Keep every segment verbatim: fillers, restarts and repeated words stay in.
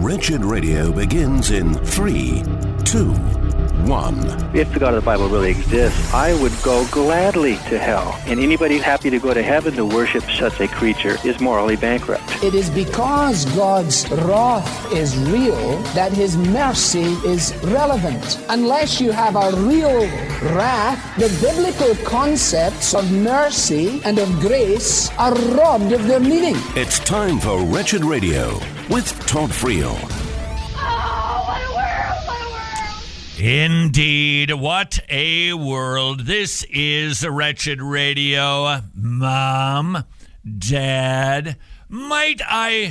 Wretched Radio begins in three, two, one. If the God of the Bible really exists, I would go gladly to hell. And anybody happy to go to heaven to worship such a creature is morally bankrupt. It is because God's wrath is real that his mercy is relevant. Unless you have a real wrath, the biblical concepts of mercy and of grace are robbed of their meaning. It's time for Wretched Radio with Todd Friel. Indeed, what a world. This is Wretched Radio. Mom, Dad, might I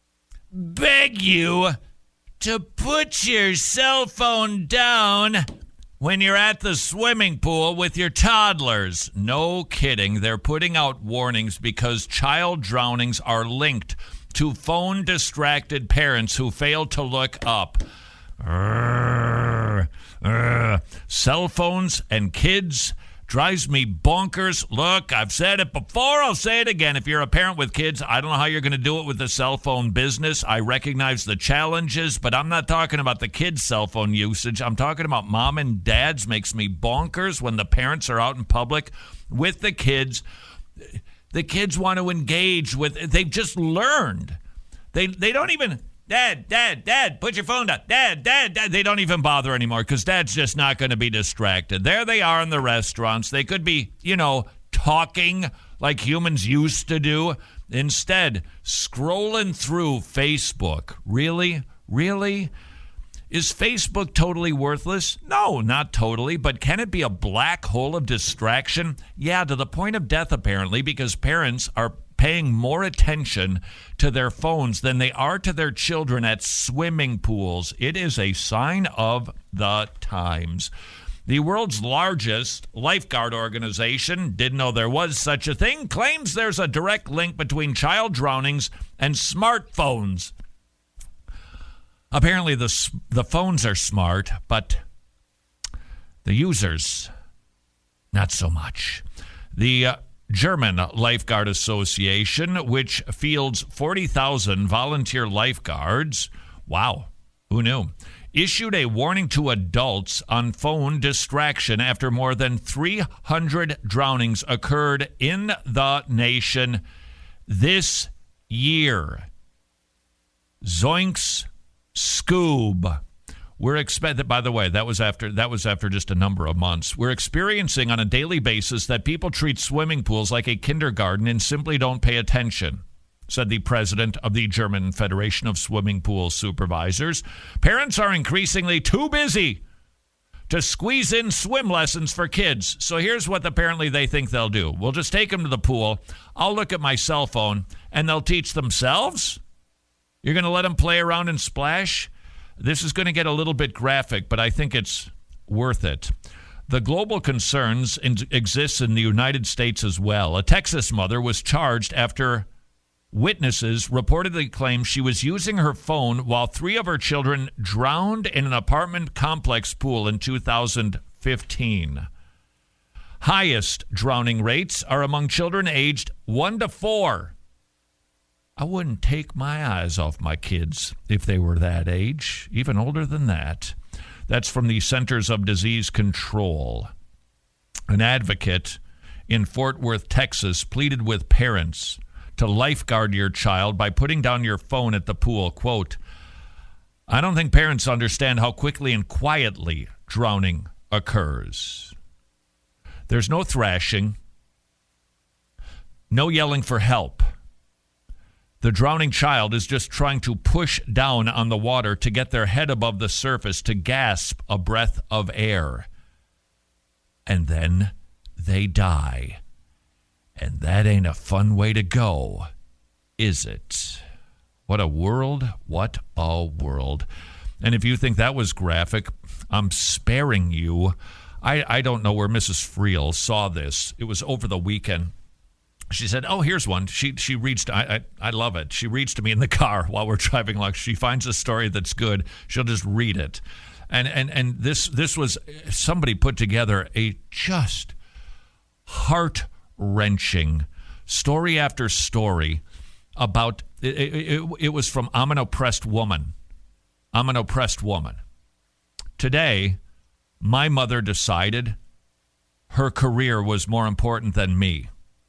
beg you to put your cell phone down when you're at the swimming pool with your toddlers? No kidding. They're putting out warnings because child drownings are linked to phone-distracted parents who fail to look up. Urgh, urgh. Cell phones and kids drives me bonkers. Look, I've said it before. I'll say it again. If you're a parent with kids, I don't know how you're going to do it with the cell phone business. I recognize the challenges, but I'm not talking about the kids' cell phone usage. I'm talking about mom and dad's. Makes me bonkers when the parents are out in public with the kids. The kids want to engage with, they've just learned. They they don't even, Dad, Dad, Dad, put your phone down. Dad, Dad, Dad. They don't even bother anymore because Dad's just not going to be distracted. There they are in the restaurants. They could be, you know, talking like humans used to do. Instead, scrolling through Facebook. Really? Really? Is Facebook totally worthless? No, not totally, but can it be a black hole of distraction? Yeah, to the point of death, apparently, because parents are paying more attention to their phones than they are to their children at swimming pools. It is a sign of the times. The world's largest lifeguard organization, didn't know there was such a thing, claims there's a direct link between child drownings and smartphones. Apparently, the the phones are smart, but the users, not so much. The uh, German Lifeguard Association, which fields forty thousand volunteer lifeguards, wow, who knew, issued a warning to adults on phone distraction after more than three hundred drownings occurred in the nation this year. Zoinks. Scoob. We're expected, by the way, that was after that was after just a number of months. We're experiencing on a daily basis that people treat swimming pools like a kindergarten and simply don't pay attention, said the president of the German Federation of Swimming Pool Supervisors. Parents are increasingly too busy to squeeze in swim lessons for kids. So here's what apparently they think they'll do. We'll just take them to the pool. I'll look at my cell phone and they'll teach themselves. You're going to let them play around and splash? This is going to get a little bit graphic, but I think it's worth it. The global concerns in- exist in the United States as well. A Texas mother was charged after witnesses reportedly claimed she was using her phone while three of her children drowned in an apartment complex pool in two thousand fifteen. Highest drowning rates are among children aged one to four. I wouldn't take my eyes off my kids if they were that age, even older than that. That's from the Centers of Disease Control. An advocate in Fort Worth, Texas, pleaded with parents to lifeguard your child by putting down your phone at the pool. Quote, I don't think parents understand how quickly and quietly drowning occurs. There's no thrashing, no yelling for help. The drowning child is just trying to push down on the water to get their head above the surface to gasp a breath of air. And then they die. And that ain't a fun way to go, is it? What a world, what a world. And if you think that was graphic, I'm sparing you. I, I don't know where Missus Friel saw this. It was over the weekend. She said, oh, here's one. She she reached, I, I I love it. She reads to me in the car while we're driving along. She finds a story that's good. She'll just read it. And and and this this was, somebody put together a just heart-wrenching story after story about, it, it, it, it was from I'm an Oppressed Woman. I'm an oppressed woman. Today, my mother decided her career was more important than me.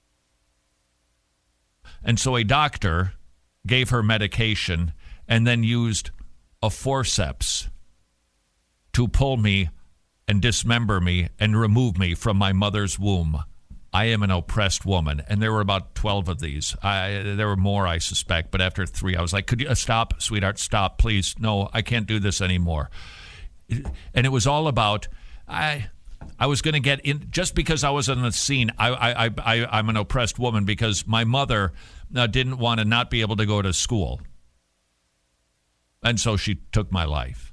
And so a doctor gave her medication and then used a forceps to pull me and dismember me and remove me from my mother's womb. I am an oppressed woman. And there were about twelve of these. I, there were more, I suspect. But after three, I was like, could you uh, stop, sweetheart, stop, please. No, I can't do this anymore. And it was all about, I I was going to get in, just because I was on the scene, I, I, I, I'm an oppressed woman because my mother uh, didn't want to not be able to go to school. And so she took my life.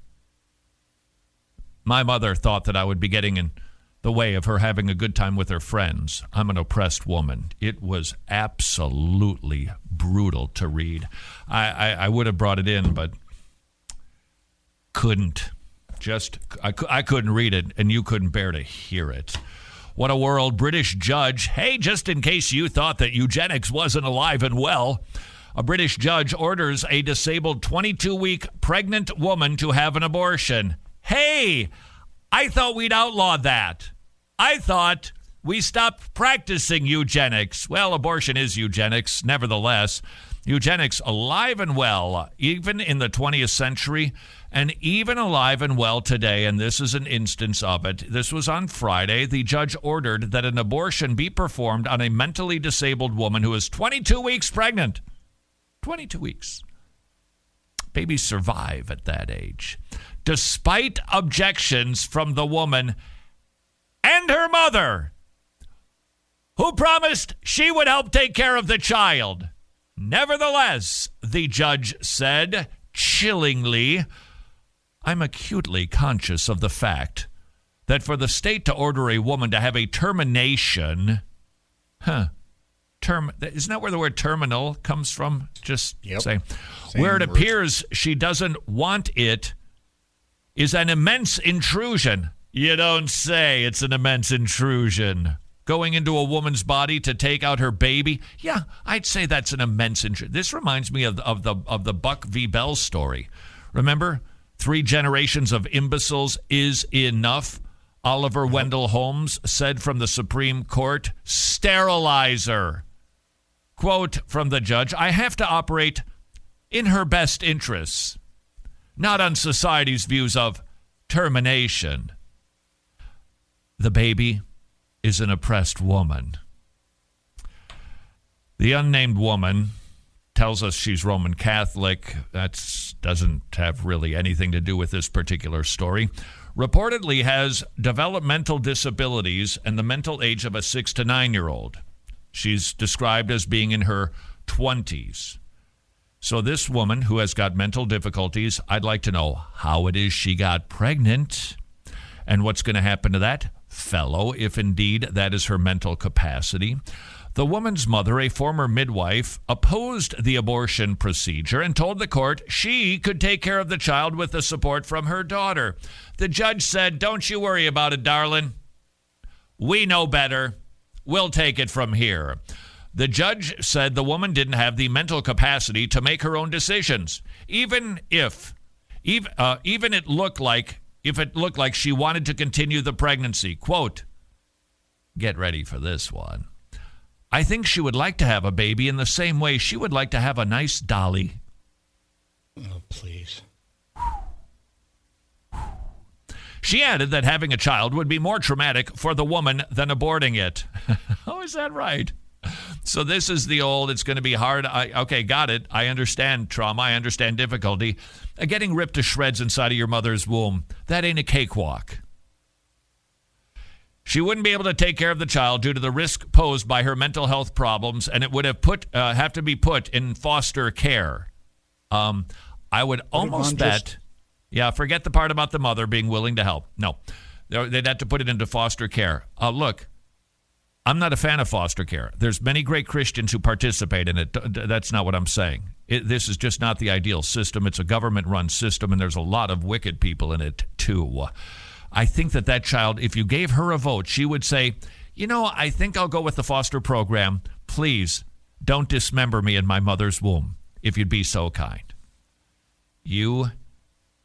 My mother thought that I would be getting in the way of her having a good time with her friends. I'm an oppressed woman. It was absolutely brutal to read. I, I, I would have brought it in, but couldn't. Just, I, I couldn't read it, and you couldn't bear to hear it. What a world. British judge. Hey, just in case you thought that eugenics wasn't alive and well, a British judge orders a disabled twenty-two-week pregnant woman to have an abortion. Hey, I thought we'd outlawed that. I thought we stopped practicing eugenics. Well, abortion is eugenics, nevertheless. Eugenics alive and well, even in the twentieth century, and even alive and well today, and this is an instance of it. This was on Friday. The judge ordered that an abortion be performed on a mentally disabled woman who is twenty-two weeks pregnant. twenty-two weeks. Babies survive at that age, despite objections from the woman and her mother, who promised she would help take care of the child. Nevertheless, the judge said, chillingly, I'm acutely conscious of the fact that for the state to order a woman to have a termination, huh, term, isn't that where the word terminal comes from? Just yep. say, Same where it word. appears she doesn't want it is an immense intrusion. You don't say. It's an immense intrusion. Going into a woman's body to take out her baby, yeah, I'd say that's an immense intrusion. This reminds me of, of the of the Buck v. Bell story. Remember, three generations of imbeciles is enough. Oliver Wendell Holmes said from the Supreme Court, sterilize her. Quote from the judge, I have to operate in her best interests, not on society's views of termination. The baby is an oppressed woman. The unnamed woman tells us she's Roman Catholic. That doesn't have really anything to do with this particular story. Reportedly has developmental disabilities and the mental age of a six to nine-year-old. She's described as being in her twenties. So this woman who has got mental difficulties, I'd like to know how it is she got pregnant and what's going to happen to that fellow, if indeed that is her mental capacity. The woman's mother, a former midwife, opposed the abortion procedure and told the court she could take care of the child with the support from her daughter. The judge said, don't you worry about it, darling. We know better. We'll take it from here. The judge said the woman didn't have the mental capacity to make her own decisions, even if, even, uh, even it looked like if it looked like she wanted to continue the pregnancy. Quote, get ready for this one. I think she would like to have a baby in the same way she would like to have a nice dolly. Oh, please. She added that having a child would be more traumatic for the woman than aborting it. Oh, is that right? So this is the old, it's going to be hard. I, okay, got it. I understand trauma. I understand difficulty. Uh, getting ripped to shreds inside of your mother's womb, that ain't a cakewalk. She wouldn't be able to take care of the child due to the risk posed by her mental health problems, and it would have put uh, have to be put in foster care. Um, I would almost bet, just... yeah, forget the part about the mother being willing to help. No, they'd have to put it into foster care. Uh, look, I'm not a fan of foster care. There's many great Christians who participate in it. That's not what I'm saying. It, this is just not the ideal system. It's a government-run system, and there's a lot of wicked people in it, too. I think that that child, if you gave her a vote, she would say, you know, I think I'll go with the foster program. Please don't dismember me in my mother's womb, if you'd be so kind. You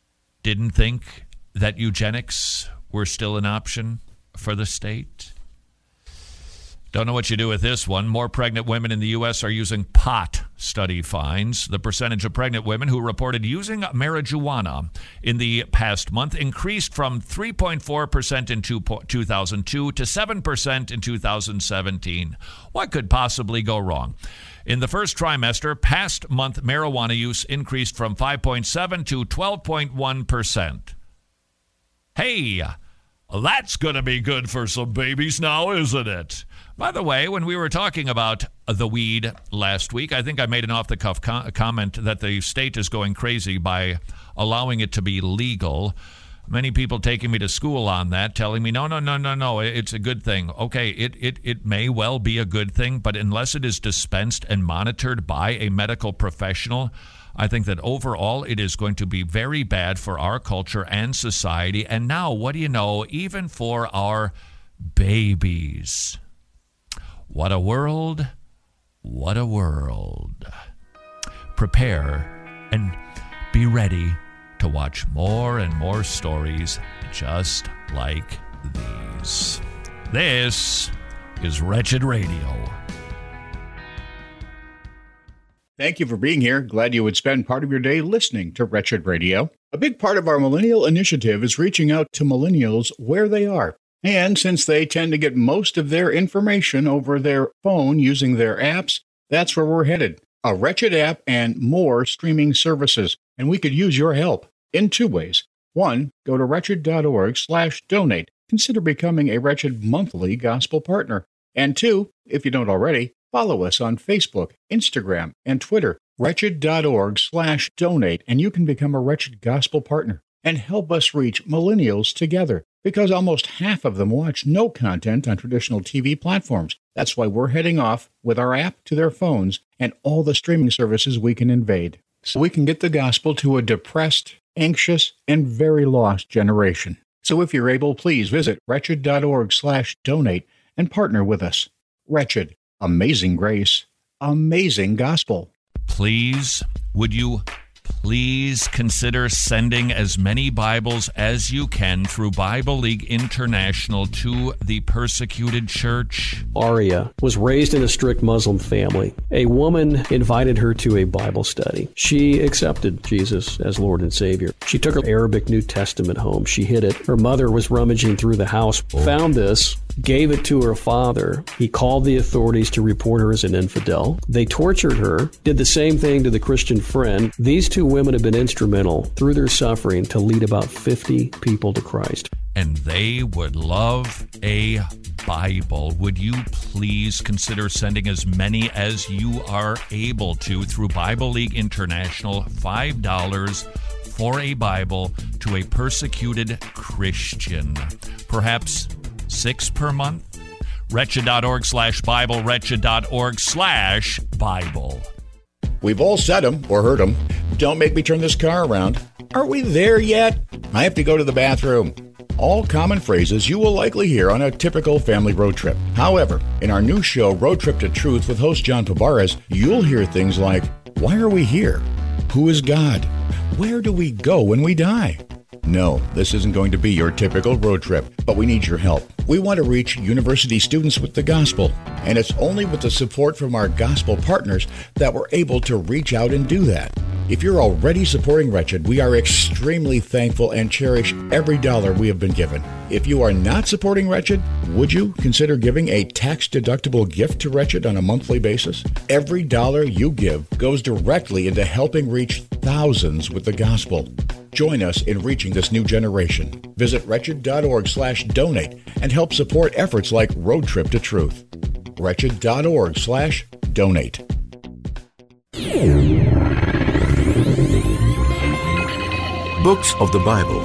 didn't think that eugenics were still an option for the state? Don't know what you do with this one. More pregnant women in the U S are using pot, study finds. The percentage of pregnant women who reported using marijuana in the past month increased from three point four percent in two thousand two to seven percent in two thousand seventeen. What could possibly go wrong? In the first trimester, past month marijuana use increased from five point seven to twelve point one percent. Hey, that's going to be good for some babies now, isn't it? By the way, when we were talking about the weed last week, I think I made an off-the-cuff co- comment that the state is going crazy by allowing it to be legal. Many people taking me to school on that, telling me, no, no, no, no, no, it's a good thing. Okay, it, it, it may well be a good thing, but unless it is dispensed and monitored by a medical professional, I think that overall it is going to be very bad for our culture and society. And now, what do you know, even for our babies. What a world, what a world. Prepare and be ready to watch more and more stories just like these. This is Wretched Radio. Thank you for being here. Glad you would spend part of your day listening to Wretched Radio. A big part of our Millennial Initiative is reaching out to millennials where they are. And since they tend to get most of their information over their phone using their apps, that's where we're headed. A Wretched app and more streaming services. And we could use your help in two ways. One, go to wretched.org slash donate. Consider becoming a Wretched monthly gospel partner. And two, if you don't already, follow us on Facebook, Instagram, and Twitter. Wretched.org slash donate, and you can become a Wretched gospel partner and help us reach millennials together, because almost half of them watch no content on traditional T V platforms. That's why we're heading off with our app to their phones and all the streaming services we can invade, so we can get the gospel to a depressed, anxious, and very lost generation. So if you're able, please visit wretched.org slash donate and partner with us. Wretched, amazing grace, amazing gospel. Please, would you please consider sending as many Bibles as you can through Bible League International to the persecuted church? Aria was raised in a strict Muslim family. A woman invited her to a Bible study. She accepted Jesus as Lord and Savior. She took her Arabic New Testament home. She hid it. Her mother was rummaging through the house, found this, gave it to her father. He called the authorities to report her as an infidel. They tortured her, did the same thing to the Christian friend. These two women have been instrumental through their suffering to lead about fifty people to Christ. And they would love a Bible. Would you please consider sending as many as you are able to through Bible League International, five dollars for a Bible to a persecuted Christian. Perhaps six per month? Wretched.org slash Bible, wretched.org slash Bible. We've all said them or heard them. Don't make me turn this car around. Aren't we there yet? I have to go to the bathroom. All common phrases you will likely hear on a typical family road trip. However, in our new show, Road Trip to Truth with host John Tavares, you'll hear things like, why are we here? Who is God? Where do we go when we die? No, this isn't going to be your typical road trip, but we need your help. We want to reach university students with the gospel, and it's only with the support from our gospel partners that we're able to reach out and do that. If you're already supporting Wretched, we are extremely thankful and cherish every dollar we have been given. If you are not supporting Wretched, would you consider giving a tax-deductible gift to Wretched on a monthly basis? Every dollar you give goes directly into helping reach thousands with the gospel. Join us in reaching this new generation. Visit wretched.org slash donate and help support efforts like Road Trip to Truth. Wretched.org slash donate. Books of the Bible.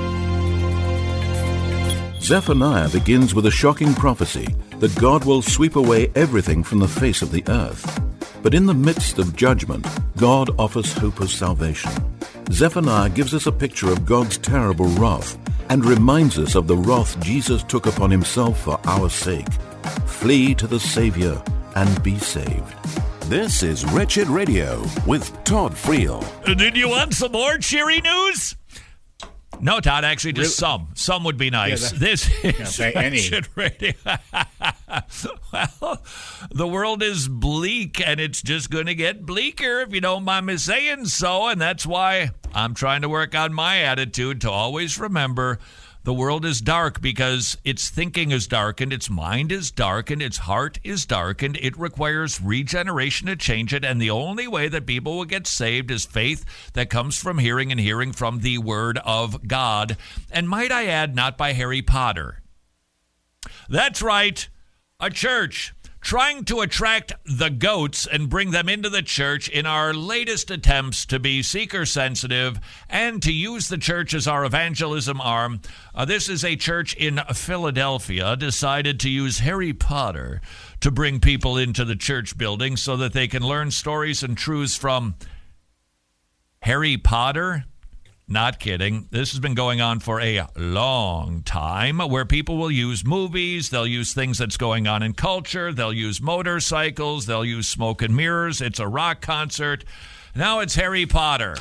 Zephaniah begins with a shocking prophecy that God will sweep away everything from the face of the earth. But in the midst of judgment, God offers hope of salvation. Zephaniah gives us a picture of God's terrible wrath and reminds us of the wrath Jesus took upon himself for our sake. Flee to the Savior and be saved. This is Wretched Radio with Todd Friel. Did you want some more cheery news? No, Todd, actually just really? some. Some would be nice. Yeah, this is yeah, any. Radio. Well, the world is bleak, and it's just going to get bleaker, if you don't mind me saying so, and that's why I'm trying to work on my attitude to always remember the world is dark because its thinking is darkened, its mind is darkened, its heart is darkened. It requires regeneration to change it, and the only way that people will get saved is faith that comes from hearing and hearing from the Word of God. And might I add, not by Harry Potter. That's right, a church trying to attract the goats and bring them into the church in our latest attempts to be seeker-sensitive and to use the church as our evangelism arm. Uh, this is a church in Philadelphia decided to use Harry Potter to bring people into the church building so that they can learn stories and truths from Harry Potter. Not kidding. This has been going on for a long time, where people will use movies, they'll use things that's going on in culture, they'll use motorcycles, they'll use smoke and mirrors. It's a rock concert. Now it's Harry Potter.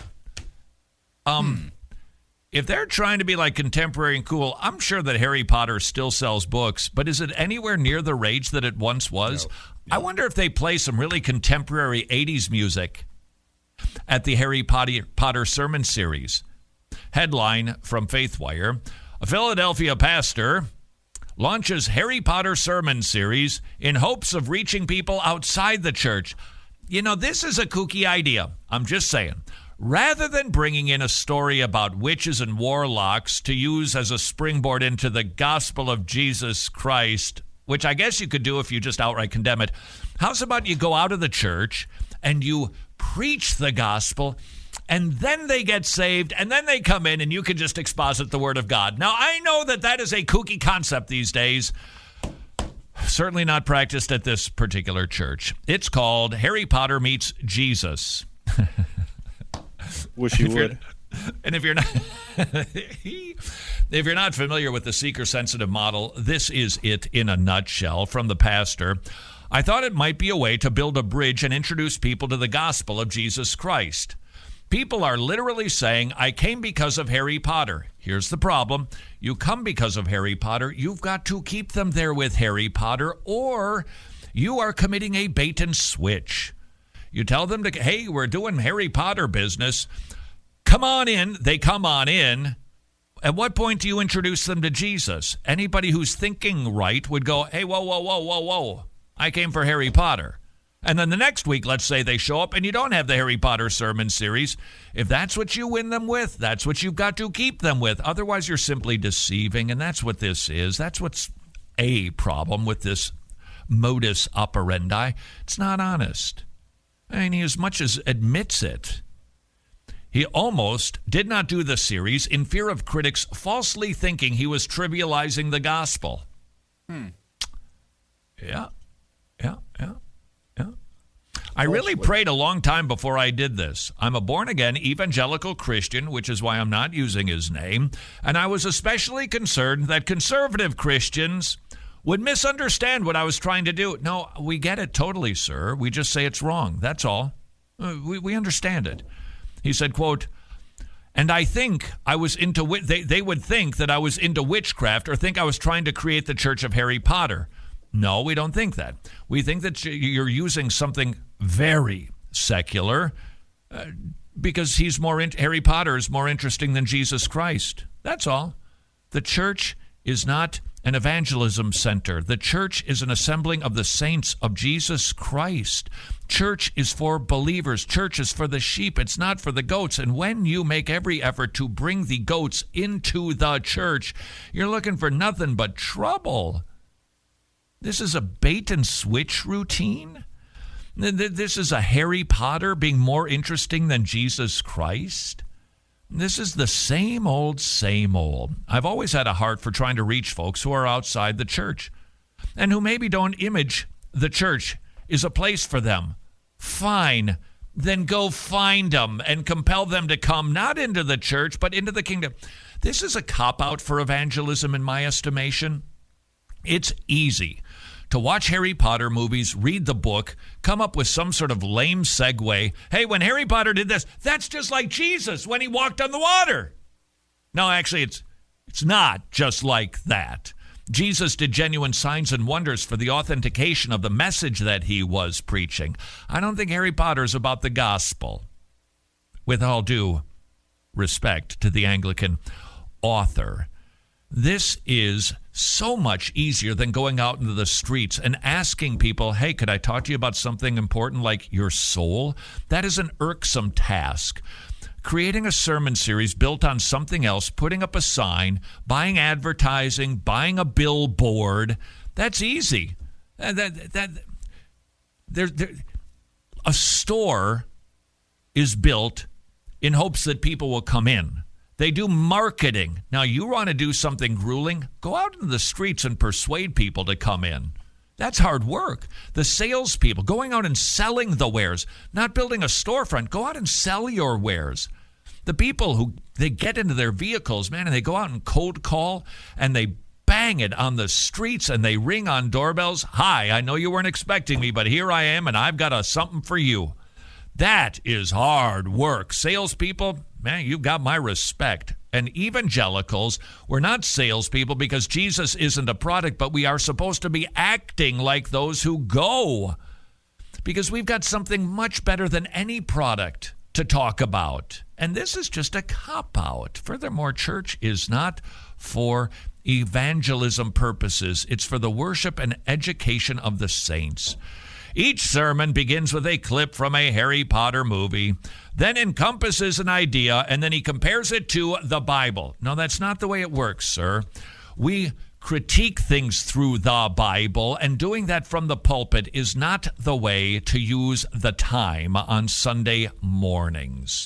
Um, hmm. If they're trying to be like contemporary and cool, I'm sure that Harry Potter still sells books, but is it anywhere near the rage that it once was? No. No. I wonder if they play some really contemporary eighties music at the Harry Potter, Potter sermon series. Headline from FaithWire: a Philadelphia pastor launches Harry Potter sermon series in hopes of reaching people outside the church. You know, this is a kooky idea. I'm just saying. Rather than bringing in a story about witches and warlocks to use as a springboard into the gospel of Jesus Christ, which I guess you could do if you just outright condemn it, how's about you go out of the church and you preach the gospel, and then they get saved, and then they come in, and you can just exposit the Word of God. Now, I know that that is a kooky concept these days. Certainly not practiced at this particular church. It's called Harry Potter Meets Jesus. Wish you would. And if you're not, if you're not familiar with the seeker-sensitive model, this is it in a nutshell from the pastor. I thought it might be a way to build a bridge and introduce people to the gospel of Jesus Christ. People are literally saying, I came because of Harry Potter. Here's the problem. You come because of Harry Potter. You've got to keep them there with Harry Potter, or you are committing a bait and switch. You tell them, to, hey, we're doing Harry Potter business. Come on in. They come on in. At what point do you introduce them to Jesus? Anybody who's thinking right would go, hey, whoa, whoa, whoa, whoa, whoa. I came for Harry Potter. And then the next week, let's say they show up and you don't have the Harry Potter sermon series. If that's what you win them with, that's what you've got to keep them with. Otherwise, you're simply deceiving, and that's what this is. That's what's a problem with this modus operandi. It's not honest. I mean, he as much as admits it. He almost did not do the series in fear of critics falsely thinking he was trivializing the gospel. Hmm. Yeah, yeah, yeah. I really prayed a long time before I did this. I'm a born-again evangelical Christian, which is why I'm not using his name, and I was especially concerned that conservative Christians would misunderstand what I was trying to do. No, we get it totally, sir. We just say it's wrong. That's all. Uh, we, we understand it. He said, quote, and I think I was into, they, they would think that I was into witchcraft or think I was trying to create the Church of Harry Potter. No, we don't think that. We think that you're using something very secular uh, because he's more in, Harry Potter is more interesting than Jesus Christ. That's all. The church is not an evangelism center. The church is an assembling of the saints of Jesus Christ. Church is for believers. Church is for the sheep. It's not for the goats. And when you make every effort to bring the goats into the church, you're looking for nothing but trouble. This is a bait and switch routine? This is a Harry Potter being more interesting than Jesus Christ? This is the same old, same old. I've always had a heart for trying to reach folks who are outside the church and who maybe don't image the church is a place for them. Fine. Then go find them and compel them to come not into the church, but into the kingdom. This is a cop-out for evangelism in my estimation. It's easy to watch Harry Potter movies, read the book, come up with some sort of lame segue. Hey, when Harry Potter did this, that's just like Jesus when he walked on the water. No, actually, it's it's not just like that. Jesus did genuine signs and wonders for the authentication of the message that he was preaching. I don't think Harry Potter is about the gospel, with all due respect to the Anglican author. This is so much easier than going out into the streets and asking people, hey, could I talk to you about something important like your soul? That is an irksome task. Creating a sermon series built on something else, putting up a sign, buying advertising, buying a billboard, that's easy. That, that, that, there, there, a store is built in hopes that people will come in. They do marketing. Now, you want to do something grueling? Go out into the streets and persuade people to come in. That's hard work. The salespeople, going out and selling the wares, not building a storefront. Go out and sell your wares. The people who, they get into their vehicles, man, and they go out and cold call, and they bang it on the streets, and they ring on doorbells. Hi, I know you weren't expecting me, but here I am, and I've got a something for you. That is hard work. Salespeople, man, you've got my respect. And evangelicals, we're not salespeople because Jesus isn't a product, but we are supposed to be acting like those who go. Because we've got something much better than any product to talk about. And this is just a cop-out. Furthermore, church is not for evangelism purposes. It's for the worship and education of the saints. Each sermon begins with a clip from a Harry Potter movie, then encompasses an idea, and then he compares it to the Bible. No, that's not the way it works, sir. We critique things through the Bible, and doing that from the pulpit is not the way to use the time on Sunday mornings.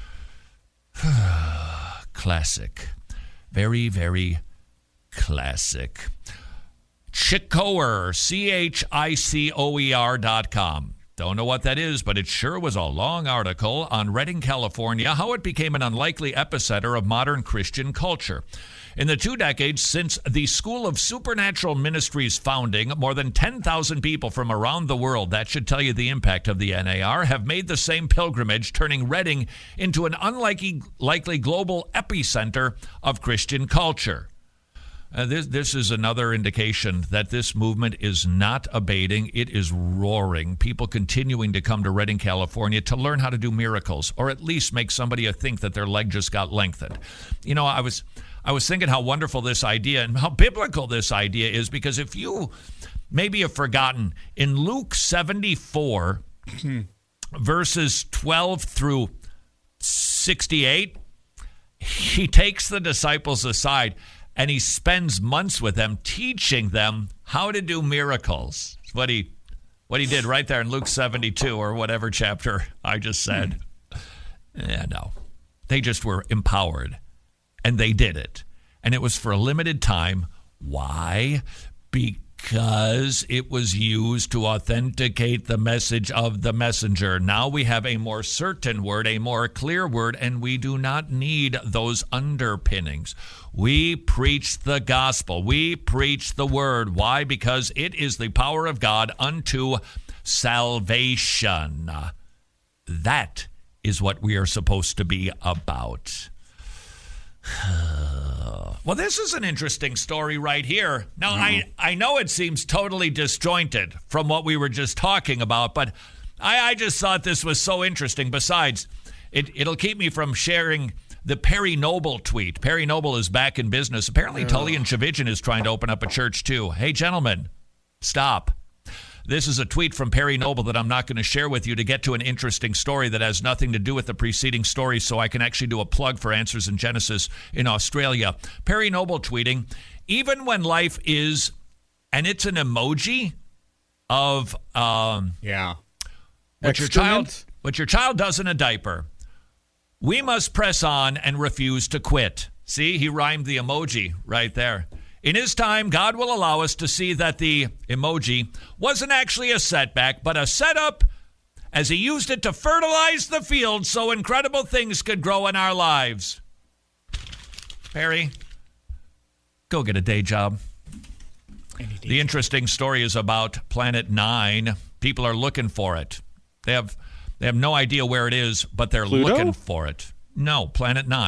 Classic. Very, very classic. Chicoer, C H I C O E R dot com. Don't know what that is, but it sure was a long article on Redding, California, how it became an unlikely epicenter of modern Christian culture. In the two decades since the School of Supernatural Ministries founding, more than ten thousand people from around the world, that should tell you the impact of the N A R, have made the same pilgrimage, turning Redding into an unlikely likely global epicenter of Christian culture. Uh, this, this is another indication that this movement is not abating. It is roaring. People continuing to come to Redding, California to learn how to do miracles, or at least make somebody think that their leg just got lengthened. You know, I was I was thinking how wonderful this idea and how biblical this idea is, because if you maybe have forgotten, in Luke seventy-four, verses twelve through sixty-eight, he takes the disciples aside and he spends months with them, teaching them how to do miracles. It's what he, what he did right there in Luke seventy-two, or whatever chapter I just said. Yeah, no. They just were empowered, and they did it. And it was for a limited time. Why? Because it was used to authenticate the message of the messenger. Now we have a more certain word, a more clear word, and we do not need those underpinnings. We preach the gospel. We preach the word. Why? Because it is the power of God unto salvation. That is what we are supposed to be about. Well, this is an interesting story right here. Now, mm. I, I know it seems totally disjointed from what we were just talking about, but I, I just thought this was so interesting. Besides, it, it'll keep me from sharing the Perry Noble tweet. Perry Noble is back in business. Apparently, yeah. Tully and Chivijan is trying to open up a church, too. Hey, gentlemen, stop. This is a tweet from Perry Noble that I'm not going to share with you to get to an interesting story that has nothing to do with the preceding story, so I can actually do a plug for Answers in Genesis in Australia. Perry Noble tweeting, even when life is, and it's an emoji of um, yeah, what your child what your child does in a diaper. We must press on and refuse to quit. See, he rhymed the emoji right there. In his time, God will allow us to see that the emoji wasn't actually a setback, but a setup, as he used it to fertilize the field so incredible things could grow in our lives. Perry, go get a day job. The interesting story is about Planet Nine. People are looking for it. They have they have no idea where it is, but they're Pluto? looking for it. No, Planet Nine.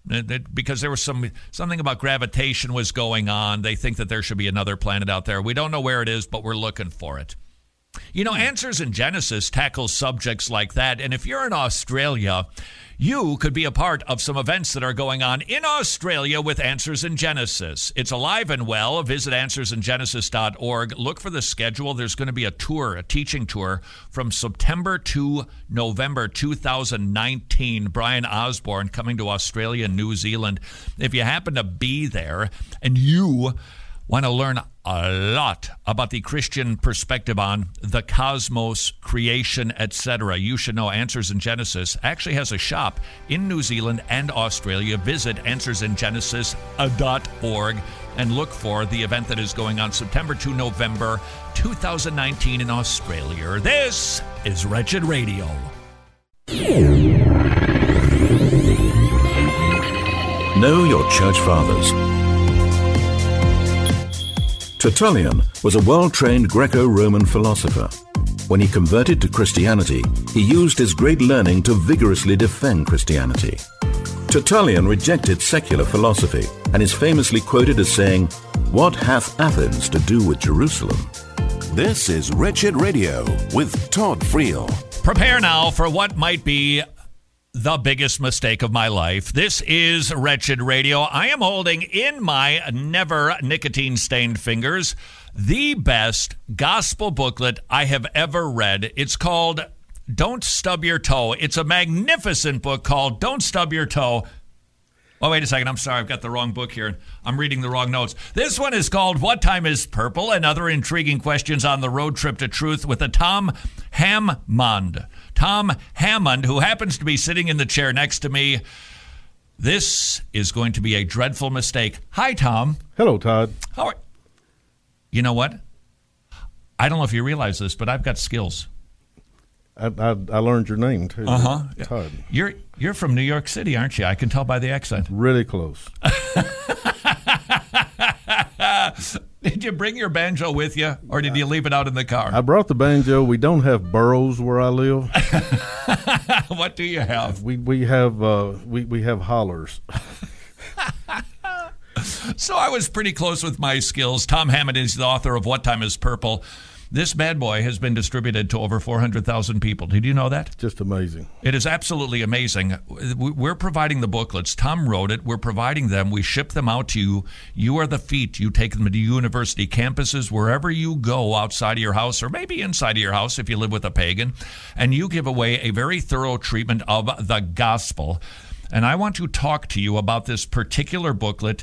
because there was some something about gravitation was going on. They think that there should be another planet out there. We don't know where it is, but we're looking for it. You know, Answers in Genesis tackles subjects like that. And if you're in Australia, you could be a part of some events that are going on in Australia with Answers in Genesis. It's alive and well. Visit answers in genesis dot org. Look for the schedule. There's going to be a tour, a teaching tour from September to November two thousand nineteen. Brian Osborne coming to Australia and New Zealand. If you happen to be there and you want to learn a lot about the Christian perspective on the cosmos, creation, et cetera, you should know Answers in Genesis actually has a shop in New Zealand and Australia. Visit answers in genesis dot org and look for the event that is going on September to November two thousand nineteen in Australia. This is Wretched Radio. Know your church fathers. Tertullian was a well-trained Greco-Roman philosopher. When he converted to Christianity, he used his great learning to vigorously defend Christianity. Tertullian rejected secular philosophy and is famously quoted as saying, "What hath Athens to do with Jerusalem?" This is Wretched Radio with Todd Friel. Prepare now for what might be the biggest mistake of my life. This is Wretched Radio. I am holding in my never nicotine-stained fingers the best gospel booklet I have ever read. It's called Don't Stub Your Toe. It's a magnificent book called Don't Stub Your Toe. Oh, wait a second. I'm sorry. I've got the wrong book here. I'm reading the wrong notes. This one is called What Time is Purple? And Other Intriguing Questions on the Road Trip to Truth with a Tom Hammond. Tom Hammond, who happens to be sitting in the chair next to me. This is going to be a dreadful mistake. Hi, Tom. Hello, Todd. How are you? Know what? I don't know if you realize this, but I've got skills. I, I, I learned your name, too. Uh-huh. Todd. You're you're from New York City, aren't you? I can tell by the accent. Really close. Did you bring your banjo with you, or did you leave it out in the car? I brought the banjo. We don't have burros where I live. What do you have? We we have uh, we we have hollers. So I was pretty close with my skills. Tom Hammond is the author of What Time is Purple? This bad boy has been distributed to over four hundred thousand people. Did you know that? Just amazing. It is absolutely amazing. We're providing the booklets. Tom wrote it. We're providing them. We ship them out to you. You are the feet. You take them to university campuses, wherever you go outside of your house, or maybe inside of your house if you live with a pagan, and you give away a very thorough treatment of the gospel. And I want to talk to you about this particular booklet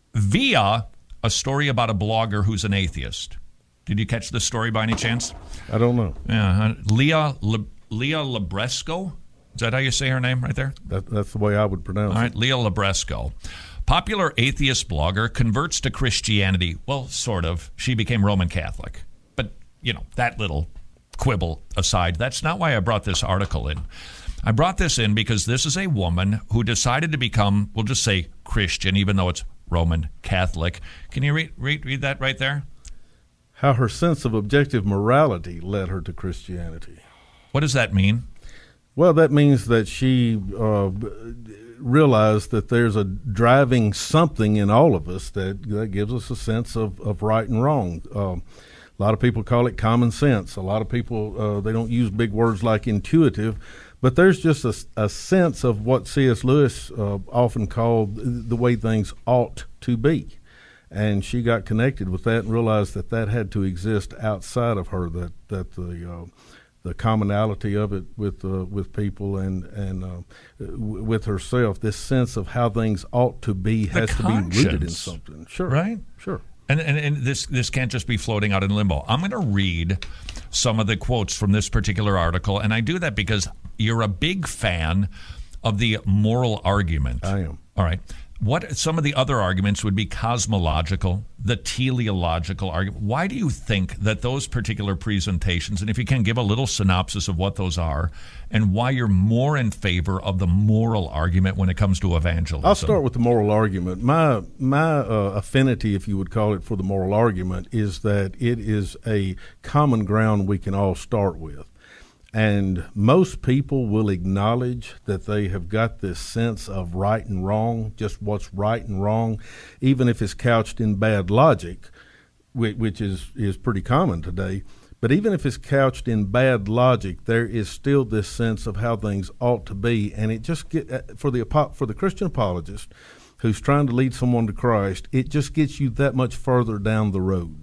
via a story about a blogger who's an atheist. Did you catch this story by any chance? I don't know. Yeah, Leah Le, Leah Libresco. Is that how you say her name right there? That, that's the way I would pronounce it. All right, Leah Libresco. Popular atheist blogger converts to Christianity. Well, sort of. She became Roman Catholic. But, you know, that little quibble aside, that's not why I brought this article in. I brought this in because this is a woman who decided to become, we'll just say Christian, even though it's Roman Catholic. Can you read, read, read that right there? How her sense of objective morality led her to Christianity. What does that mean? Well, that means that she uh, realized that there's a driving something in all of us that, that gives us a sense of, of right and wrong. Uh, a lot of people call it common sense. A lot of people, uh, they don't use big words like intuitive, but there's just a, a sense of what C S Lewis uh, often called the way things ought to be. And she got connected with that and realized that that had to exist outside of her, that that the uh, the commonality of it with uh, with people and and uh, w- with herself, this sense of how things ought to be has to be rooted in something. Sure, right? Sure. And, and and this this can't just be floating out in limbo. I'm going to read some of the quotes from this particular article, and I do that because you're a big fan of the moral argument. I am. All right. What some of the other arguments would be cosmological, the teleological argument. Why do you think that those particular presentations, and if you can give a little synopsis of what those are, and why you're more in favor of the moral argument when it comes to evangelism? I'll start with the moral argument. My my uh, affinity, if you would call it, for the moral argument is that it is a common ground we can all start with. And most people will acknowledge that they have got this sense of right and wrong, just what's right and wrong, even if it's couched in bad logic, which is, is pretty common today. But even if it's couched in bad logic, there is still this sense of how things ought to be. And it just get for the for the Christian apologist who's trying to lead someone to Christ, it just gets you that much further down the road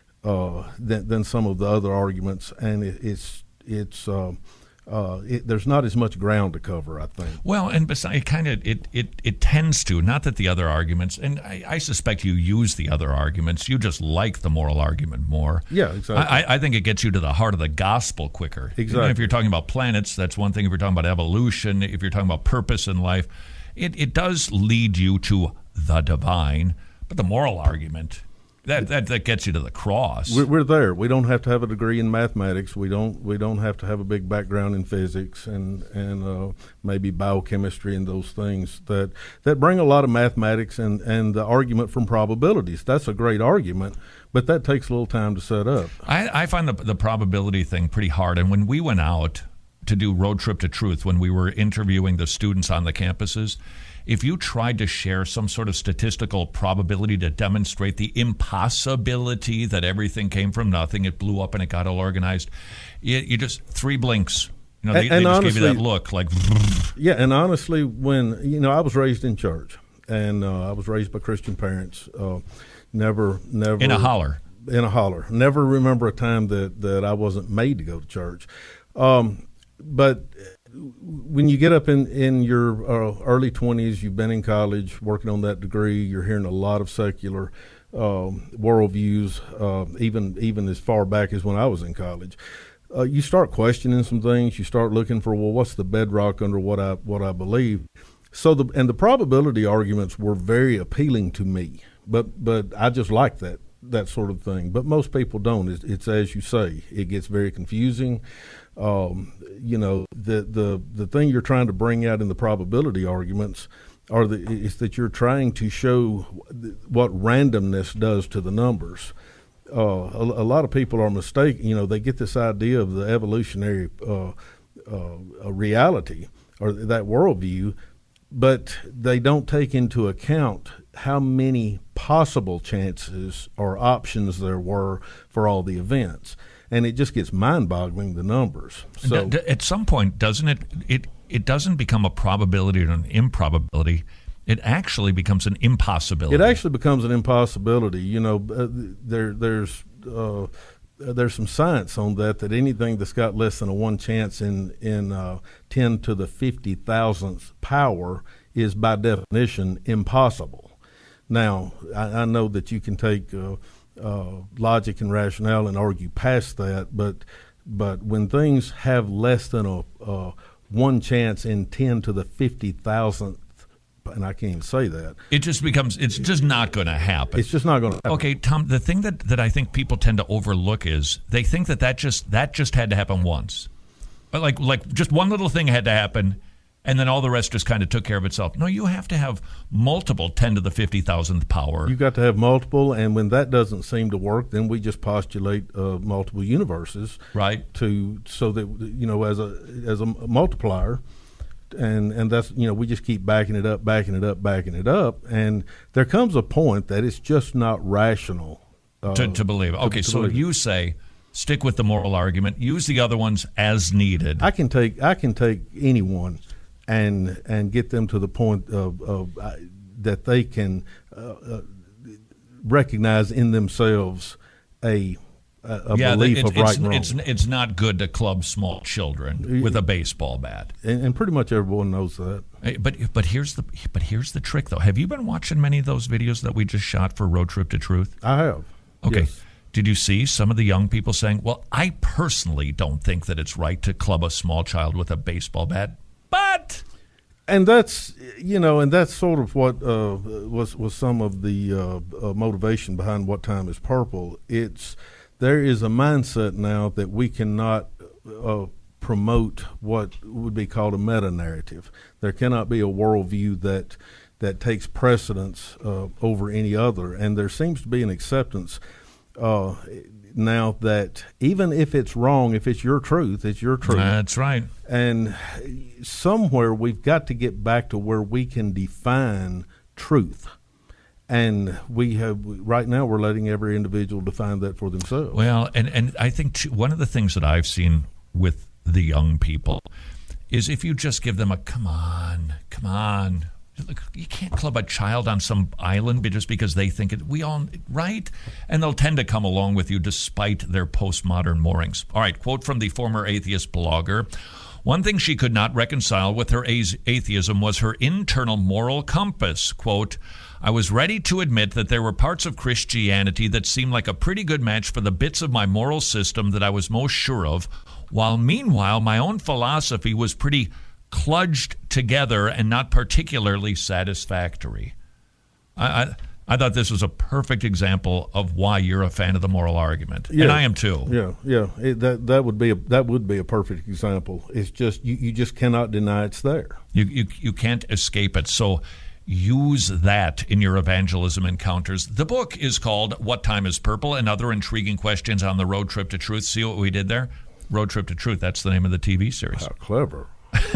uh, than, than some of the other arguments. And it, it's It's uh, uh, it, there's not as much ground to cover, I think. Well, and besides, it kind of it, it it tends to, not that the other arguments, and I, I suspect you use the other arguments. You just like the moral argument more. Yeah, exactly. I, I think it gets you to the heart of the gospel quicker. Exactly. Even if you're talking about planets, that's one thing. If you're talking about evolution, if you're talking about purpose in life, it it does lead you to the divine. But the moral argument. That, that that gets you to the cross. We're, we're there. We don't have to have a degree in mathematics. We don't we don't have to have a big background in physics and and uh, maybe biochemistry and those things that that bring a lot of mathematics and, and the argument from probabilities. That's a great argument, but that takes a little time to set up. I, I find the the probability thing pretty hard. And when we went out to do Road Trip to Truth, when we were interviewing the students on the campuses, if you tried to share some sort of statistical probability to demonstrate the impossibility that everything came from nothing, it blew up and it got all organized, you, you just, three blinks. You know, they, and, they and just honestly, gave you that look like. Yeah, and honestly, when, you know, I was raised in church, and uh, I was raised by Christian parents. Uh, never, never. In a holler. In a holler. Never remember a time that, that I wasn't made to go to church. Um, but when you get up in, in your uh, early twenties, you've been in college working on that degree, you're hearing a lot of secular um, worldviews, uh, even even as far back as when I was in college. Uh, you start questioning some things. You start looking for, well, what's the bedrock under what I what I believe? So the and the probability arguments were very appealing to me, but but I just like that that sort of thing. But most people don't. It's, it's as you say, it gets very confusing. Um, you know, the, the the thing you're trying to bring out in the probability arguments are the is that you're trying to show what randomness does to the numbers. Uh, a, a lot of people are mistaken. You know, they get this idea of the evolutionary uh, uh, reality or that worldview, but they don't take into account how many possible chances or options there were for all the events. And it just gets mind-boggling, the numbers. So D- at some point, doesn't it, it, it doesn't become a probability or an improbability. It actually becomes an impossibility. It actually becomes an impossibility. You know, uh, there there's uh, there's some science on that, that anything that's got less than a one chance in, in uh, ten to the fifty thousandth power is by definition impossible. Now, I, I know that you can take uh, uh, logic and rationale and argue past that, but but when things have less than a uh, one chance in ten to the fifty thousandth, and I can't even say that, it just becomes, it's just not going to happen. It's just not going to happen. Okay, Tom, the thing that, that I think people tend to overlook is they think that that just, that just had to happen once. But like, like just one little thing had to happen, and then all the rest just kind of took care of itself. No, you have to have multiple ten to the fifty thousandth power. You've got to have multiple, and when that doesn't seem to work, then we just postulate uh, multiple universes, right? To so that, you know, as a as a multiplier, and and that's, you know, we just keep backing it up, backing it up, backing it up, and there comes a point that it's just not rational uh, to to believe. Okay, to so believe. you say stick with the moral argument, use the other ones as needed. I can take I can take anyone and and get them to the point of, of uh, that they can uh, uh, recognize in themselves a a, a yeah, belief it, of right it's, and wrong. It's, it's not good to club small children with a baseball bat, and, and pretty much everyone knows that. But but here's the but here's the trick, though. Have you been watching many of those videos that we just shot for Road Trip to Truth? I have. Okay. Yes. Did you see some of the young people saying, "Well, I personally don't think that it's right to club a small child with a baseball bat"? But and that's, you know, and that's sort of what uh, was was some of the uh, uh, motivation behind What Time Is Purple. It's there is a mindset now that we cannot uh, promote what would be called a meta narrative. There cannot be a worldview that that takes precedence uh, over any other, and there seems to be an acceptance Uh, now that even if it's wrong, if it's your truth, it's your truth. That's right. And somewhere we've got to get back to where we can define truth. And we have right now we're letting every individual define that for themselves. Well, and, and I think too, one of the things that I've seen with the young people is if you just give them a come on, come on. Look, you can't club a child on some island just because they think it. We all, right? And they'll tend to come along with you despite their postmodern moorings. All right, quote from the former atheist blogger. One thing she could not reconcile with her atheism was her internal moral compass. Quote, I was ready to admit that there were parts of Christianity that seemed like a pretty good match for the bits of my moral system that I was most sure of, while meanwhile my own philosophy was pretty kludged together and not particularly satisfactory. I, I I thought this was a perfect example of why you're a fan of the moral argument, yeah, and I am too. Yeah, yeah, it, that that would be a, that would be a perfect example. It's just you, you just cannot deny it's there. You you you can't escape it. So use that in your evangelism encounters. The book is called "What Time Is Purple?" and Other Intriguing Questions on the Road Trip to Truth. See what we did there? Road Trip to Truth. That's the name of the T V series. How clever.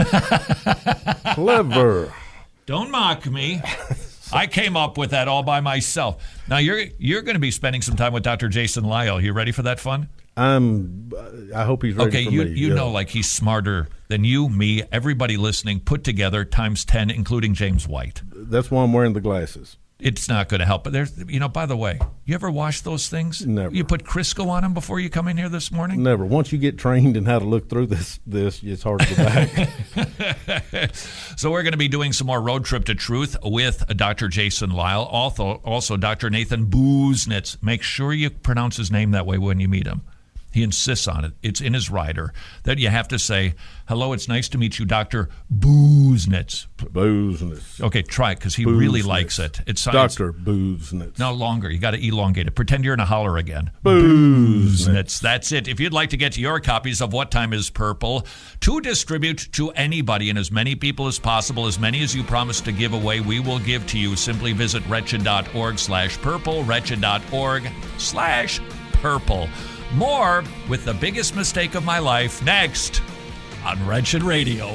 Clever. Don't mock me. I came up with that all by myself. Now you're you're going to be spending some time with Doctor Jason Lisle. You ready for that fun? I'm. I hope he's ready okay, for you, me. you yeah. know, like he's smarter than you, me, everybody listening put together times ten, including James White. That's why I'm wearing the glasses. It's not going to help. But there's, you know, by the way, you ever wash those things? Never. You put Crisco on them before you come in here this morning? Never. Once you get trained in how to look through this, this it's hard to go back. So we're going to be doing some more Road Trip to Truth with Doctor Jason Lisle. Also, also Doctor Nathan Busenitz. Make sure you pronounce his name that way when you meet him. He insists on it. It's in his rider that you have to say, hello, it's nice to meet you, Doctor Busenitz. Busenitz. Okay, try it because he Busenitz. really likes it. It's Doctor Busenitz. No longer. You got to elongate it. Pretend you're in a holler again. Busenitz. Busenitz. That's it. If you'd like to get your copies of What Time Is Purple to distribute to anybody and as many people as possible, as many as you promised to give away, we will give to you. Simply visit wretched.org slash purple, wretched.org slash purple. More with the biggest mistake of my life next on Wretched Radio.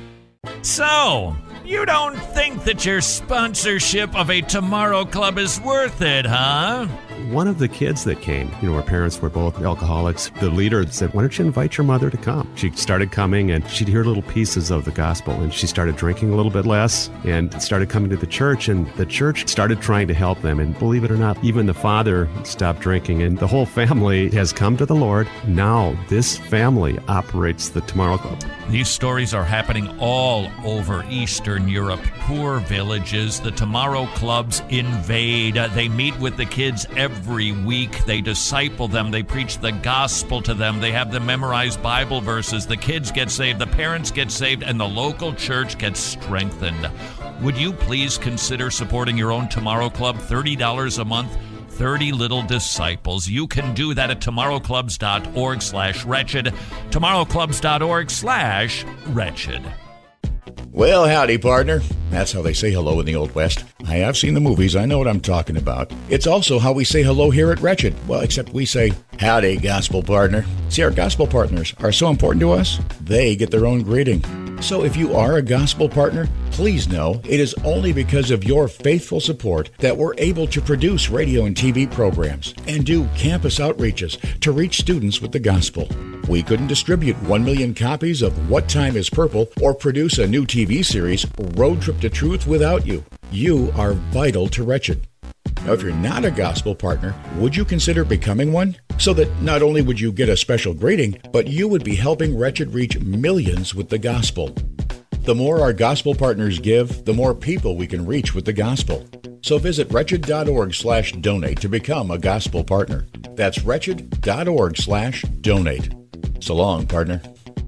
So, you don't think that your sponsorship of a Tomorrow Club is worth it, huh? One of the kids that came, you know, our parents were both alcoholics. The leader said, why don't you invite your mother to come? She started coming and she'd hear little pieces of the gospel and she started drinking a little bit less and started coming to the church, and the church started trying to help them. And believe it or not, even the father stopped drinking and the whole family has come to the Lord. Now this family operates the Tomorrow Club. These stories are happening all over Eastern Europe. Poor villages. The Tomorrow Clubs invade. They meet with the kids every week. They disciple them. They preach the gospel to them. They have them memorize Bible verses. The kids get saved. The parents get saved. And the local church gets strengthened. Would you please consider supporting your own Tomorrow Club? thirty dollars a month. thirty little disciples. You can do that at tomorrowclubs.org slash wretched. tomorrowclubs.org slash wretched. Well, howdy, partner. That's how they say hello in the Old West. Hey, I've seen the movies. I know what I'm talking about. It's also how we say hello here at Wretched. Well, except we say, howdy, gospel partner. See, our gospel partners are so important to us, they get their own greeting. So if you are a gospel partner, please know it is only because of your faithful support that we're able to produce radio and T V programs and do campus outreaches to reach students with the gospel. We couldn't distribute one million copies of What Time Is Purple or produce a new T V series, Road Trip to Truth, without you. You are vital to Wretched. Now, if you're not a gospel partner, would you consider becoming one? So that not only would you get a special greeting, but you would be helping Wretched reach millions with the gospel. The more our gospel partners give, the more people we can reach with the gospel. So visit wretched.org slash donate to become a gospel partner. That's wretched.org slash donate. So long, partner.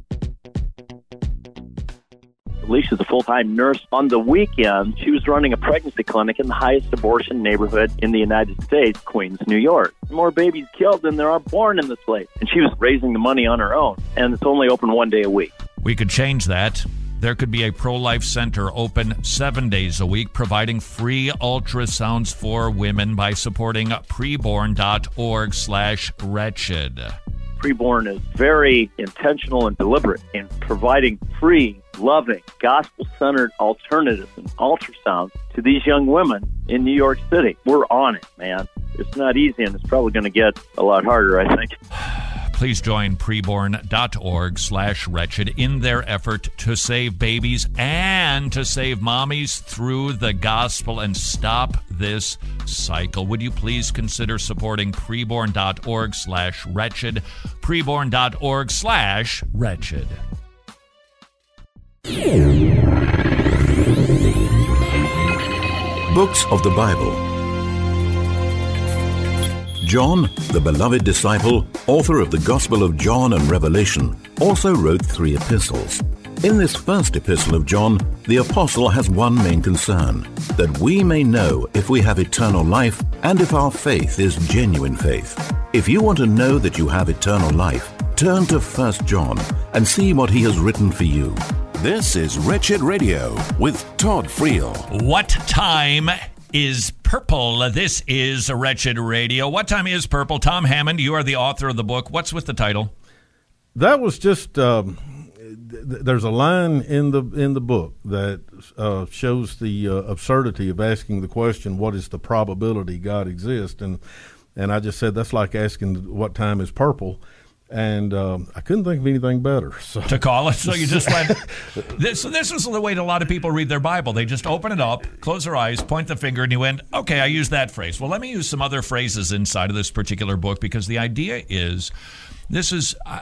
Alicia's a full-time nurse. On the weekend, she was running a pregnancy clinic in the highest abortion neighborhood in the United States, Queens, New York. More babies killed than there are born in this place. And she was raising the money on her own. And it's only open one day a week. We could change that. there could be a pro-life center open seven days a week, providing free ultrasounds for women by supporting preborn.org slash wretched. Preborn is very intentional and deliberate in providing free, loving, gospel-centered alternatives and ultrasounds to these young women in New York City. We're on it, man. It's not easy, and it's probably going to get a lot harder, I think. Please join preborn.org slash wretched in their effort to save babies and to save mommies through the gospel and stop this cycle. Would you please consider supporting preborn.org slash wretched, preborn.org slash wretched. Books of the Bible. John, the beloved disciple, author of the Gospel of John and Revelation, also wrote three epistles. In this first epistle of John, the apostle has one main concern, that we may know if we have eternal life and if our faith is genuine faith. If you want to know that you have eternal life, turn to First John and see what he has written for you. This is Wretched Radio with Todd Friel. What time is purple? This is Wretched Radio. What time is purple? Tom Hammond, you are the author of the book. What's with the title? That was just um, th- there's a line in the in the book that uh, shows the uh, absurdity of asking the question, what is the probability God exists? And and I just said that's like asking what time is purple. And um, I couldn't think of anything better. So. To call it? So you just went... this, so this is the way a lot of people read their Bible. They just open it up, close their eyes, point the finger, and you went, okay, I used that phrase. Well, let me use some other phrases inside of this particular book, because the idea is this is uh,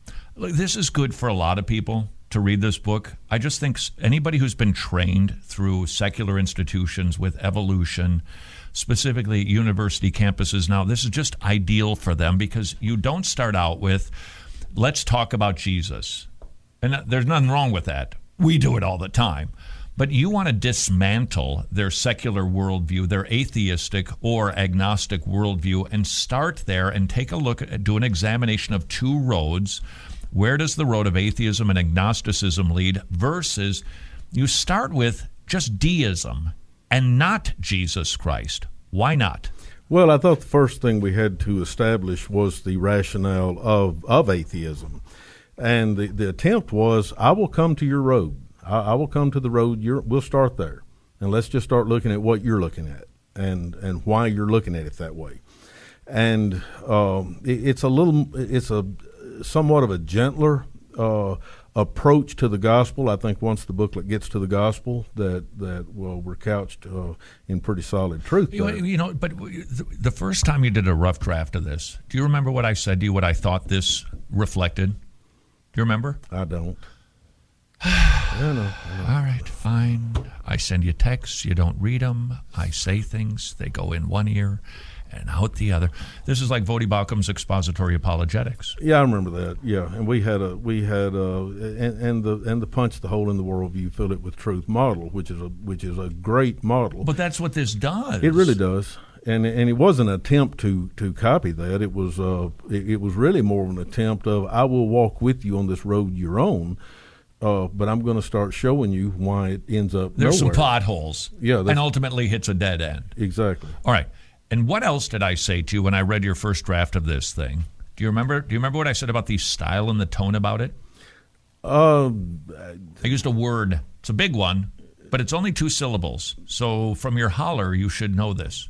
this is good for a lot of people to read this book. I just think anybody who's been trained through secular institutions with evolution, specifically university campuses now, this is just ideal for them, because you don't start out with, let's talk about Jesus. And there's nothing wrong with that. We do it all the time. But you want to dismantle their secular worldview, their atheistic or agnostic worldview, and start there and take a look at, do an examination of two roads. Where does the road of atheism and agnosticism lead versus you start with just deism and not Jesus Christ? Why not? Well, I thought the first thing we had to establish was the rationale of, of atheism. And the, the attempt was, I will come to your road. I, I will come to the road. You're, we'll start there. And let's just start looking at what you're looking at and, and why you're looking at it that way. And um, it, it's a little, it's a somewhat of a gentler uh approach to the gospel. I think once the booklet gets to the gospel, that that well, we're couched uh, in pretty solid truth. You, you know, but the first time you did a rough draft of this, do you remember what I said to you? What I thought this reflected? Do you remember? I don't. I know, I know. All right, fine. I send you texts. You don't read them. I say things. They go in one ear and out the other. This is like Voddie Baucham's expository apologetics. Yeah, I remember that. Yeah, and we had a we had a and, and the and the punch the hole in the worldview, fill it with truth model, which is a which is a great model. But that's what this does. It really does. And and it wasn't an attempt to, to copy that. It was uh it, it was really more of an attempt of, I will walk with you on this road you're on. Uh, but I'm going to start showing you why it ends up There's nowhere. some potholes. Yeah, and ultimately hits a dead end. Exactly. All right. And what else did I say to you when I read your first draft of this thing? Do you remember? Do you remember what I said about the style and the tone about it? Um, I used a word. It's a big one, but it's only two syllables. So from your holler, you should know this.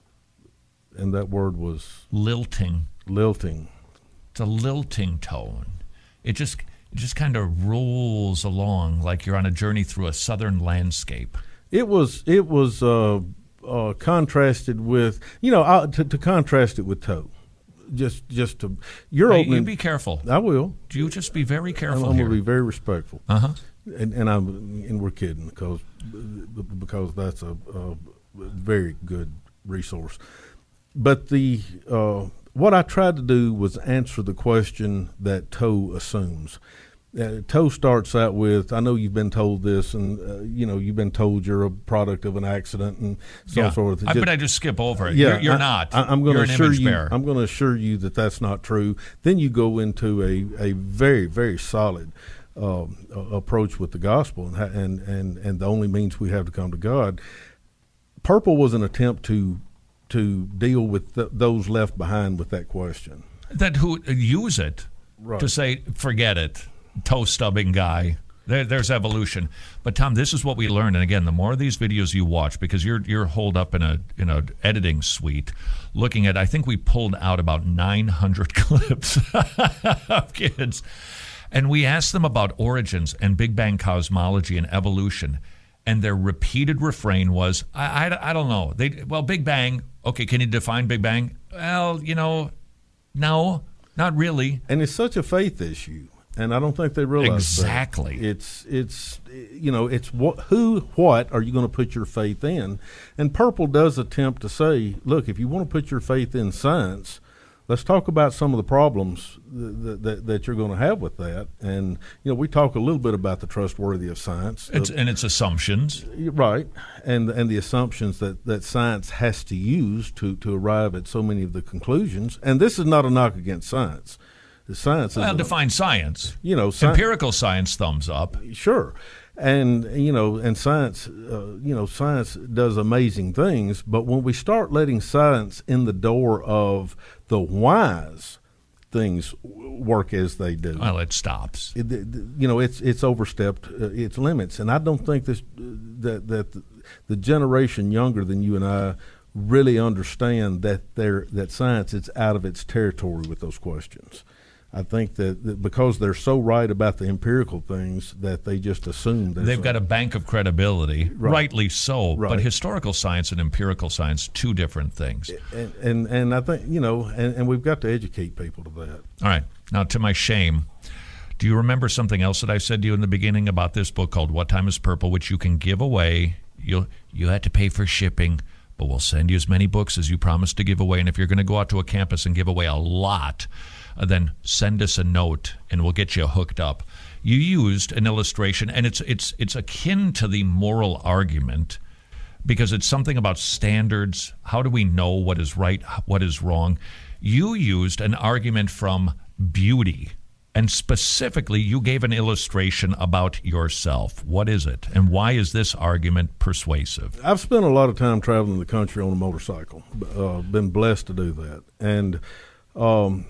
And that word was? Lilting. Lilting. It's a lilting tone. It just it just kind of rolls along like you're on a journey through a southern landscape. It was it was uh, uh, contrasted with, you know, uh, to, to contrast it with toe. Just just to your hey, opening. You be careful. I will. Do you just be very careful I'm, I'm here? going to be very respectful. Uh huh. And and I'm and we're kidding because because that's a, a very good resource. But the uh, what I tried to do was answer the question that Toe assumes. Uh, Toe starts out with, I know you've been told this, and uh, you know you've been told you're a product of an accident, and so yeah. forth. I, but I just skip over it. Yeah, you're, you're I, not. I, I'm going to assure you. Bearer. I'm going to assure you that that's not true. Then you go into a a very very solid uh, approach with the gospel and, and and and the only means we have to come to God. Purple was an attempt to to deal with th- those left behind with that question. That who use it right. to say, forget it, toe stubbing guy. There, there's evolution. But Tom, this is what we learned. And again, the more of these videos you watch, because you're you're holed up in a in a editing suite, looking at, I think we pulled out about nine hundred clips of kids, and we asked them about origins and Big Bang cosmology and evolution, and their repeated refrain was, I, I, I don't know. They well, Big Bang. Okay, can you define Big Bang? Well, you know, no, not really. And it's such a faith issue. And I don't think they realize exactly. that. It's it's you know it's what who what are you going to put your faith in? And Purple does attempt to say, look, if you want to put your faith in science, let's talk about some of the problems that that, that you're going to have with that. And you know we talk a little bit about the trustworthy of science, it's, the, and its assumptions, right? And and the assumptions that, that science has to use to to arrive at so many of the conclusions. And this is not a knock against science. Science well, define science. You know, sci- empirical science, thumbs up. Sure, and you know, and science, uh, you know, science does amazing things. But when we start letting science in the door of the whys, things work as they do. Well, it stops. It, you know, it's it's overstepped uh, its limits, and I don't think this that that the, the generation younger than you and I really understand that they're that science is out of its territory with those questions. I think that, that because they're so right about the empirical things that they just assume that they've got a bank of credibility, right. rightly so. Right. But historical science and empirical science, two different things. And and, and I think you know, and, and we've got to educate people to that. All right, now to my shame, do you remember something else that I said to you in the beginning about this book called "What Time Is Purple," which you can give away? You you had to pay for shipping, but we'll send you as many books as you promised to give away. And if you're going to go out to a campus and give away a lot, Uh, then send us a note and we'll get you hooked up. You used an illustration, and it's it's it's akin to the moral argument because it's something about standards. How do we know what is right, what is wrong? You used an argument from beauty, and specifically you gave an illustration about yourself. What is it, and why is this argument persuasive? I've spent a lot of time traveling the country on a motorcycle. Uh, been blessed to do that, and um,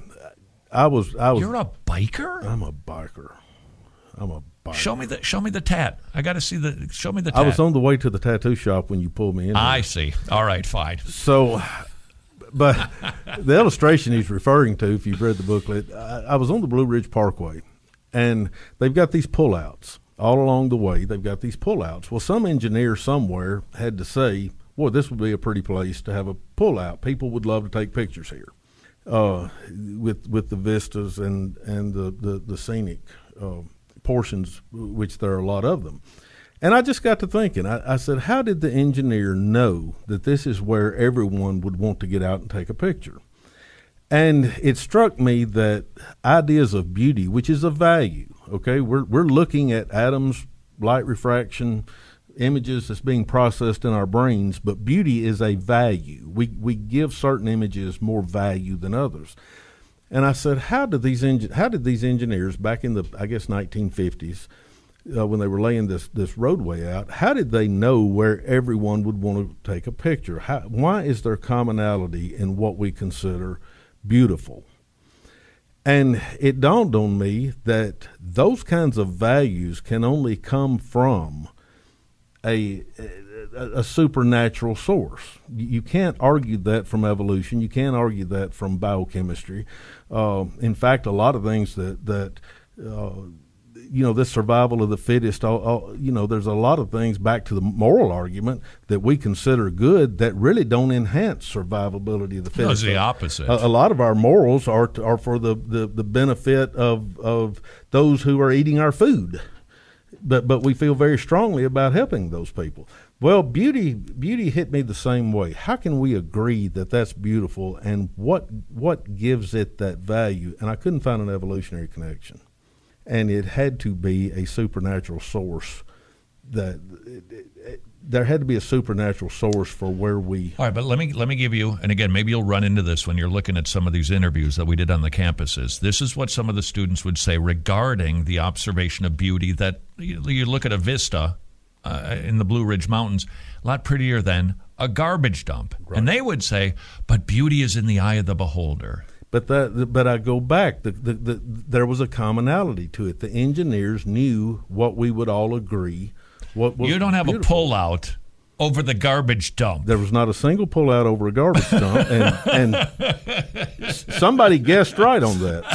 I was, I was. You're a biker? I'm a biker. I'm a biker. Show me the, show me the tat. I got to see the. Show me the tat. I was on the way to the tattoo shop when you pulled me in. I see. All right, fine. So, but the illustration he's referring to, if you've read the booklet, I, I was on the Blue Ridge Parkway, and they've got these pullouts all along the way. They've got these pullouts. Well, some engineer somewhere had to say, "Boy, this would be a pretty place to have a pullout. People would love to take pictures here." Uh, with with the vistas and and the the, the scenic uh, portions, which there are a lot of them, and I just got to thinking. I, I said, how did the engineer know that this is where everyone would want to get out and take a picture? And it struck me that ideas of beauty, which is a value, okay, we're we're looking at atoms, light refraction, images that's being processed in our brains, but beauty is a value. We we give certain images more value than others. And I said, how did these engi- how did these engineers back in the I guess nineteen fifties, uh, when they were laying this this roadway out, how did they know where everyone would want to take a picture? How, why is there commonality in what we consider beautiful? And it dawned on me that those kinds of values can only come from A, a a supernatural source. You can't argue that from evolution. You can't argue that from biochemistry. Uh, in fact, a lot of things that that uh, you know, this survival of the fittest. All, all, you know, there's a lot of things back to the moral argument that we consider good that really don't enhance survivability of the fittest. No, it's the opposite. A, a lot of our morals are to, are for the, the, the benefit of of those who are eating our food. But but we feel very strongly about helping those people. Well, beauty beauty hit me the same way. How can we agree that that's beautiful, and what what gives it that value? And I couldn't find an evolutionary connection, and it had to be a supernatural source that it, it, there had to be a supernatural source for where we. All right, but let me let me give you, and again, maybe you'll run into this when you're looking at some of these interviews that we did on the campuses. This is what some of the students would say regarding the observation of beauty. That you, you look at a vista uh, in the Blue Ridge Mountains, a lot prettier than a garbage dump, right. And they would say, "But beauty is in the eye of the beholder." But that, but I go back. The, the, the, there was a commonality to it. The engineers knew what we would all agree. What was you don't have beautiful. a pullout over the garbage dump. There was not a single pullout over a garbage dump, and, and somebody guessed right on that.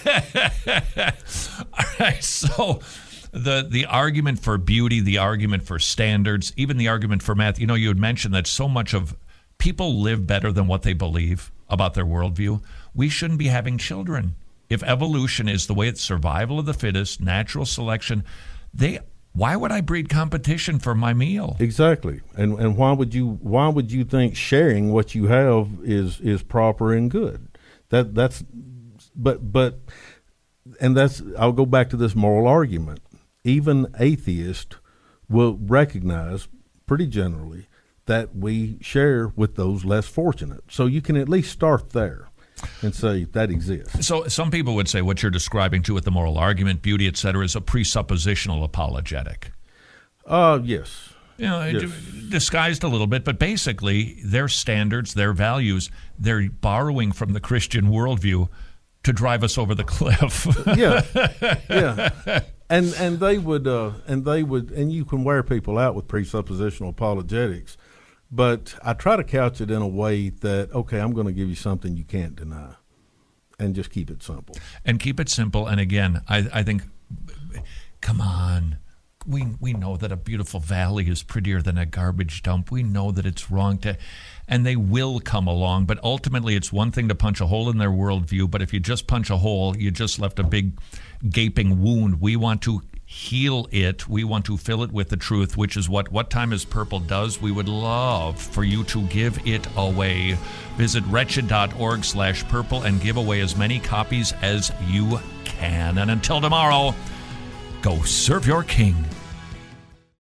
So, all right. So, the the argument for beauty, the argument for standards, even the argument for math. You know, you had mentioned that so much of people live better than what they believe about their worldview. We shouldn't be having children. If evolution is the way it's survival of the fittest, natural selection, they why would I breed competition for my meal? Exactly. And and why would you why would you think sharing what you have is is proper and good? That that's but but and that's I'll go back to this moral argument. Even atheists will recognize pretty generally that we share with those less fortunate. So you can at least start there and say that exists. So some people would say what you're describing too with the moral argument, beauty, et cetera, is a presuppositional apologetic. Uh, yes. You know, yes. disguised a little bit, but basically their standards, their values, they're borrowing from the Christian worldview to drive us over the cliff. yeah, yeah. And and they would uh, and they would and you can wear people out with presuppositional apologetics. But I try to couch it in a way that, okay, I'm going to give you something you can't deny, and just keep it simple. And keep it simple. And again, I, I think, come on, we we know that a beautiful valley is prettier than a garbage dump. We know that it's wrong to, and they will come along. But ultimately, it's one thing to punch a hole in their worldview. But if you just punch a hole, you just left a big gaping wound. We want to heal it. We want to fill it with the truth, which is what What Time is Purple does. We would love for you to give it away. Visit wretched.org slash purple and give away as many copies as you can. And until tomorrow, go serve your king.